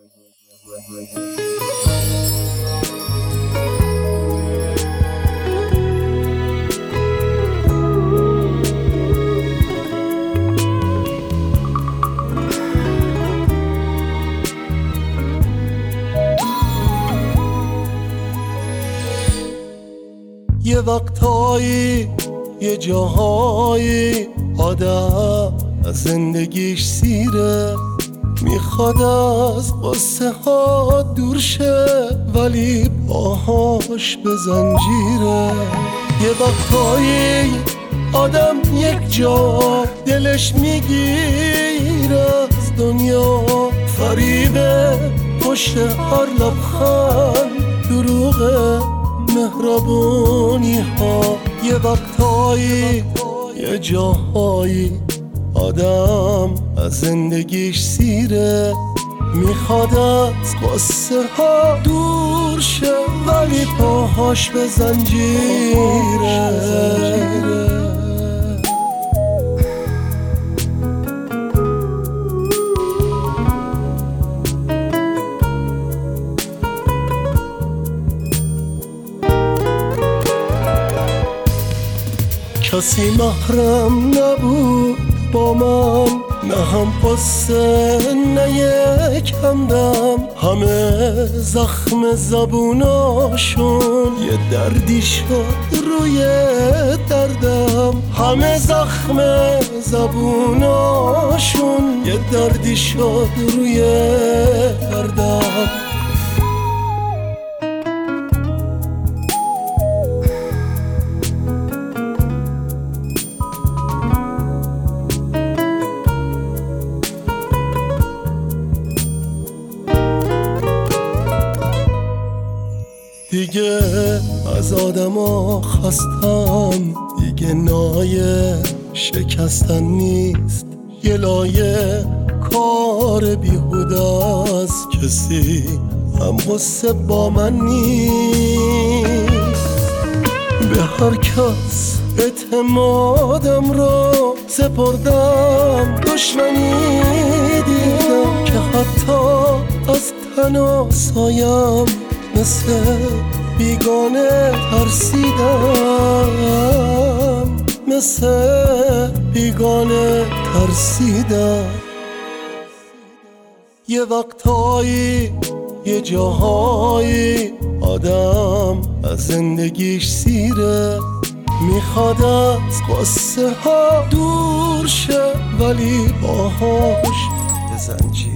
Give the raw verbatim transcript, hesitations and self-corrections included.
یه وقتایی یه جاهایی آدم از زندگیش سیره، میخواد از قصه ها دور شه ولی پاهاش به زنجیره. یه وقتایی آدم یک جا دلش میگیره از دنیا، فریبه پشت هر لبخند دروغه مهربونی ها. یه وقتایی یه جاهایی آدم از زندگیش سیره، میخواد از قصه ها دور شه ولی پاهاش به زنجیره. کسی محرم نبود با من، نه هم قصه نه یک همدم، همه زخم زبوناشون یه دردی شد روی دردم، همه زخم زبوناشون یه دردی شد روی دردم. دیگه از آدما خستم، دیگه نایه شکستن نیست، یه لایه کار بیهوده است، کسی هم قصه با من نیست. به هر کس اعتمادم رو سپردم، دشمنی دیدم که حتی از تن و سایم مثل بیگانه ترسیدم، مثل بیگانه ترسیدم. یه وقتایی یه جاهایی آدم از زندگیش سیره، میخواد از قصه ها دور شه ولی باهاش به زنجیر